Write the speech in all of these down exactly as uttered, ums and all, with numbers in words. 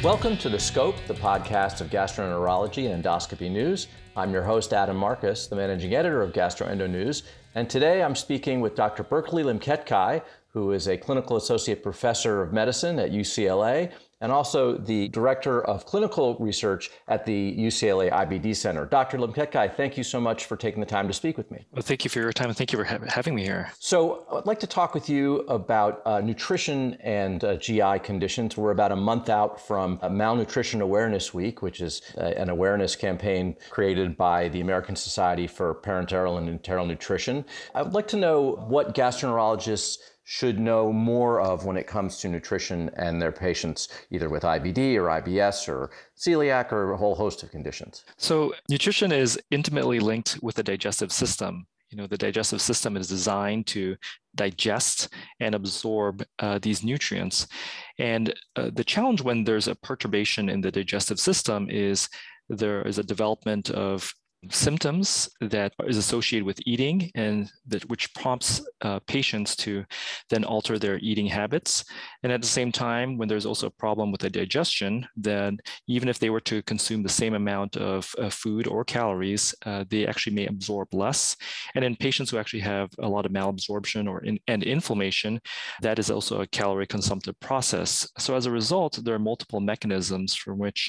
Welcome to The Scope, the podcast of gastroenterology and endoscopy news. I'm your host, Adam Marcus, the managing editor of Gastroendo News. And today I'm speaking with Doctor Berkeley Limketkai, who is a clinical associate professor of medicine at U C L A and also the director of clinical research at the U C L A I B D Center. Doctor Limketkai, thank you so much for taking the time to speak with me. Well, thank you for your time and thank you for ha- having me here. So I'd like to talk with you about uh, nutrition and uh, G I conditions. We're about a month out from uh, Malnutrition Awareness Week, which is uh, an awareness campaign created by the American Society for Parenteral and Enteral Nutrition. I would like to know what gastroenterologists should know more of when it comes to nutrition and their patients, either with I B D or I B S or celiac or a whole host of conditions. So nutrition is intimately linked with the digestive system. You know, the digestive system is designed to digest and absorb uh, these nutrients. And uh, the challenge when there's a perturbation in the digestive system is there is a development of symptoms that is associated with eating and that which prompts uh, patients to then alter their eating habits. And at the same time, when there's also a problem with the digestion, then even if they were to consume the same amount of uh, food or calories, uh, they actually may absorb less. And in patients who actually have a lot of malabsorption or in, and inflammation, that is also a calorie consumptive process. So as a result, there are multiple mechanisms from which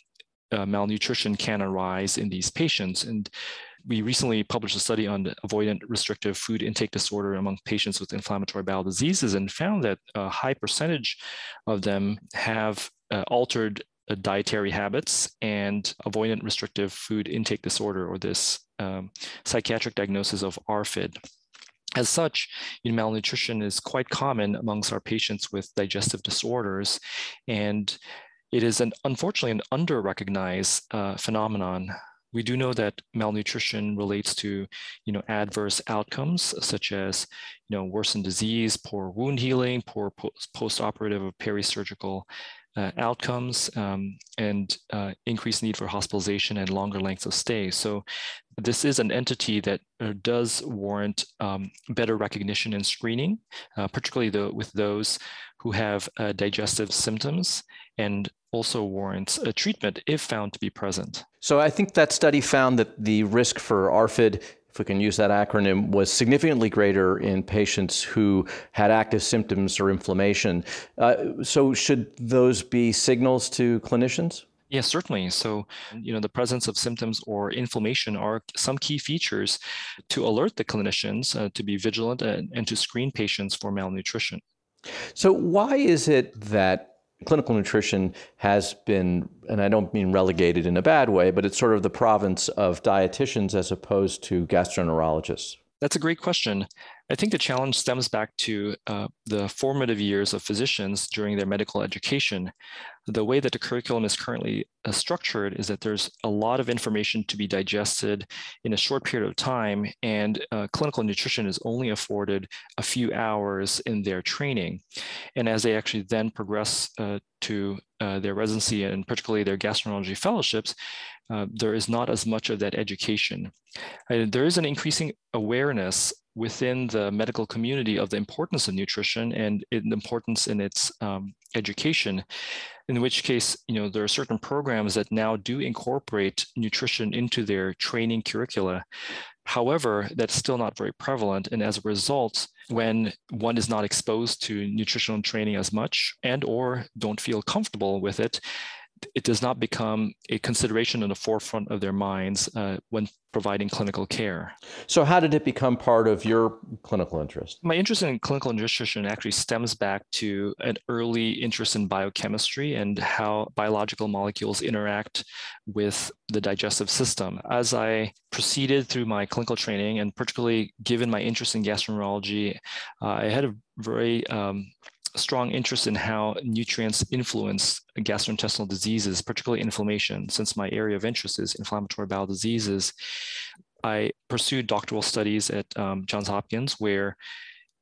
Uh, malnutrition can arise in these patients. And we recently published a study on avoidant restrictive food intake disorder among patients with inflammatory bowel diseases and found that a high percentage of them have uh, altered uh, dietary habits and avoidant restrictive food intake disorder, or this um, psychiatric diagnosis of A R F I D. As such, you know, malnutrition is quite common amongst our patients with digestive disorders, and it is an unfortunately an under-recognized uh, phenomenon. We do know that malnutrition relates to, you know, adverse outcomes such as, you know, worsened disease, poor wound healing, poor post-operative or peri-surgical uh, outcomes, um, and uh, increased need for hospitalization and longer lengths of stay. So this is an entity that uh, does warrant um, better recognition and screening, uh, particularly the, with those who have uh, digestive symptoms, and also warrants a treatment if found to be present. So I think that study found that the risk for A R F I D, if we can use that acronym, was significantly greater in patients who had active symptoms or inflammation. Uh, so should those be signals to clinicians? Yes, certainly. So, you know, the presence of symptoms or inflammation are some key features to alert the clinicians uh, to be vigilant and, and to screen patients for malnutrition. So why is it that clinical nutrition has been, and I don't mean relegated in a bad way, but it's sort of the province of dietitians as opposed to gastroenterologists? That's a great question. I think the challenge stems back to uh, the formative years of physicians during their medical education. The way that the curriculum is currently uh, structured is that there's a lot of information to be digested in a short period of time, and uh, clinical nutrition is only afforded a few hours in their training. And as they actually then progress uh, to uh, their residency and particularly their gastroenterology fellowships, uh, there is not as much of that education. Uh, there is an increasing awareness within the medical community of the importance of nutrition and the importance in its um, education, in which case, you know, there are certain programs that now do incorporate nutrition into their training curricula. However, that's still not very prevalent. And as a result, when one is not exposed to nutritional training as much and or don't feel comfortable with it, it does not become a consideration in the forefront of their minds uh, when providing clinical care. So how did it become part of your clinical interest? My interest in clinical nutrition actually stems back to an early interest in biochemistry and how biological molecules interact with the digestive system. As I proceeded through my clinical training, and particularly given my interest in gastroenterology, uh, I had a very um, strong interest in how nutrients influence gastrointestinal diseases, particularly inflammation. Since my area of interest is inflammatory bowel diseases, I pursued doctoral studies at um, Johns Hopkins, where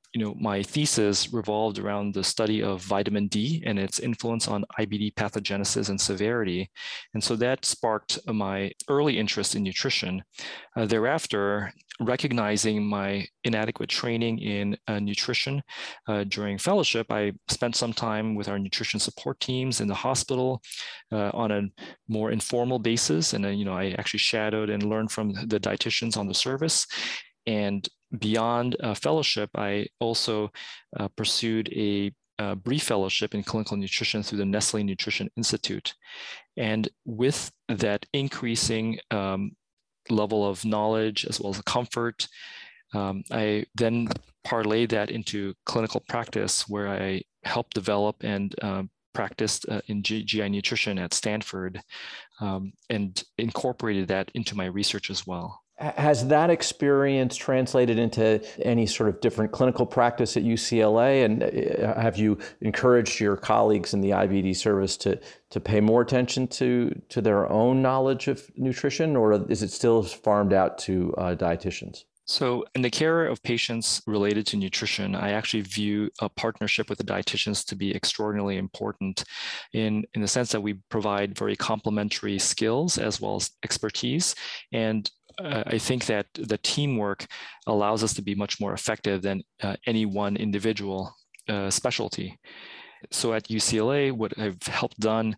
you know, my thesis revolved around the study of vitamin D and its influence on I B D pathogenesis and severity. And so that sparked my early interest in nutrition. Uh, thereafter, recognizing my inadequate training in uh, nutrition uh, during fellowship, I spent some time with our nutrition support teams in the hospital uh, on a more informal basis. And, uh, you know, I actually shadowed and learned from the dietitians on the service. And beyond uh, fellowship, I also uh, pursued a, a brief fellowship in clinical nutrition through the Nestle Nutrition Institute. And with that increasing um, level of knowledge as well as comfort, um, I then parlayed that into clinical practice, where I helped develop and um, practiced uh, in G- GI nutrition at Stanford, um, and incorporated that into my research as well. Has that experience translated into any sort of different clinical practice at U C L A? And have you encouraged your colleagues in the I B D service to, to pay more attention to, to their own knowledge of nutrition, or is it still farmed out to uh, dietitians? So in the care of patients related to nutrition, I actually view a partnership with the dietitians to be extraordinarily important in, in the sense that we provide very complementary skills as well as expertise. And uh, I think that the teamwork allows us to be much more effective than uh, any one individual uh, specialty. So at U C L A, what I've helped done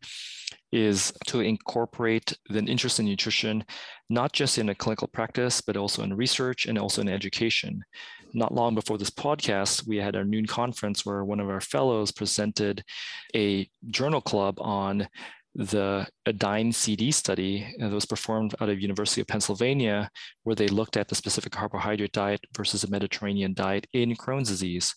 is to incorporate the interest in nutrition, not just in a clinical practice, but also in research and also in education. Not long before this podcast, we had our noon conference where one of our fellows presented a journal club on the DINE C D study that was performed out of University of Pennsylvania, where they looked at the specific carbohydrate diet versus a Mediterranean diet in Crohn's disease.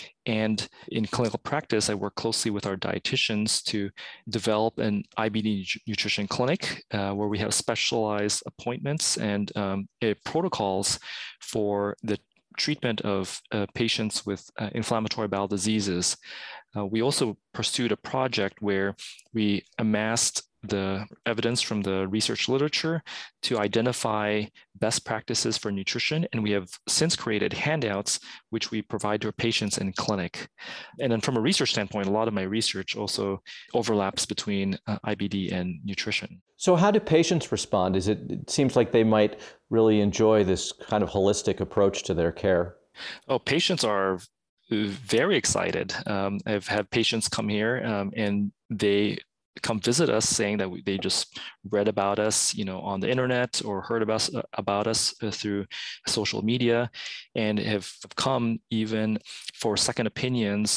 And in clinical practice, I work closely with our dietitians to develop an I B D nutrition clinic uh, where we have specialized appointments and um, uh, protocols for the treatment of uh, patients with uh, inflammatory bowel diseases. Uh, we also pursued a project where we amassed the evidence from the research literature to identify best practices for nutrition. And we have since created handouts, which we provide to our patients in clinic. And then from a research standpoint, a lot of my research also overlaps between uh, I B D and nutrition. So how do patients respond? Is it, it seems like they might really enjoy this kind of holistic approach to their care. Oh, patients are very excited. Um, I've had patients come here um, and they come visit us saying that we, they just read about us, you know, on the internet or heard about, about us through social media, and have come even for second opinions,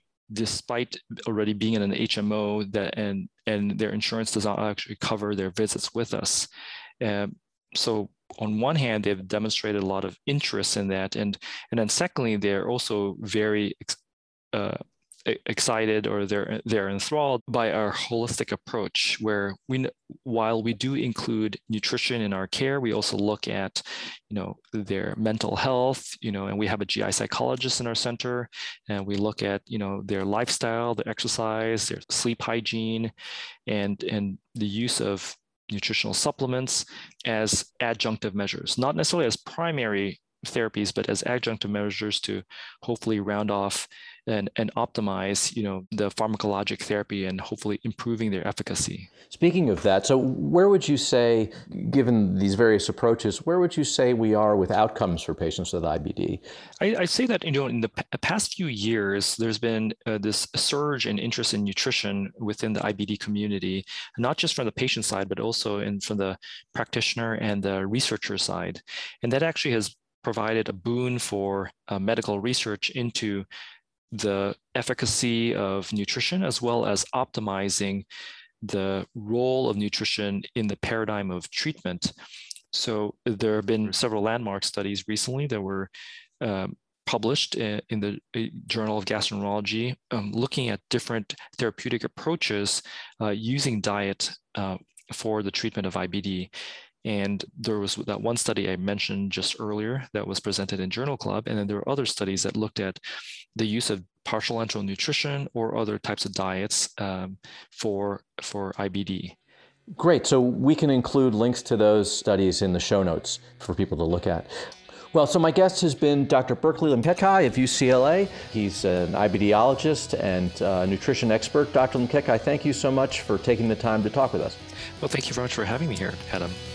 despite already being in an H M O that and and their insurance does not actually cover their visits with us. Um, so on one hand, they've demonstrated a lot of interest in that, and and then secondly, they're also very uh, excited, or they're they're enthralled by our holistic approach, where we, while we do include nutrition in our care, we also look at, you know, their mental health, you know, and we have a G I psychologist in our center, and we look at, you know, their lifestyle, their exercise, their sleep hygiene, and and the use of nutritional supplements as adjunctive measures, not necessarily as primary therapies, but as adjunctive measures to hopefully round off and, and optimize, you know, the pharmacologic therapy and hopefully improving their efficacy. Speaking of that, so where would you say, given these various approaches, where would you say we are with outcomes for patients with I B D? I, I say that, you know, in the p- past few years, there's been uh, this surge in interest in nutrition within the I B D community, not just from the patient side, but also in from the practitioner and the researcher side. And that actually has provided a boon for uh, medical research into the efficacy of nutrition, as well as optimizing the role of nutrition in the paradigm of treatment. So there have been several landmark studies recently that were um, published in, in the Journal of Gastroenterology, um, looking at different therapeutic approaches uh, using diet uh, for the treatment of I B D. And there was that one study I mentioned just earlier that was presented in Journal Club. And then there were other studies that looked at the use of partial enteral nutrition or other types of diets um, for, for I B D. Great. So we can include links to those studies in the show notes for people to look at. Well, so my guest has been Doctor Berkeley Lemkekai of U C L A. He's an IBDologist and uh, nutrition expert. Doctor Lemkekai, thank you so much for taking the time to talk with us. Well, thank you very much for having me here, Adam.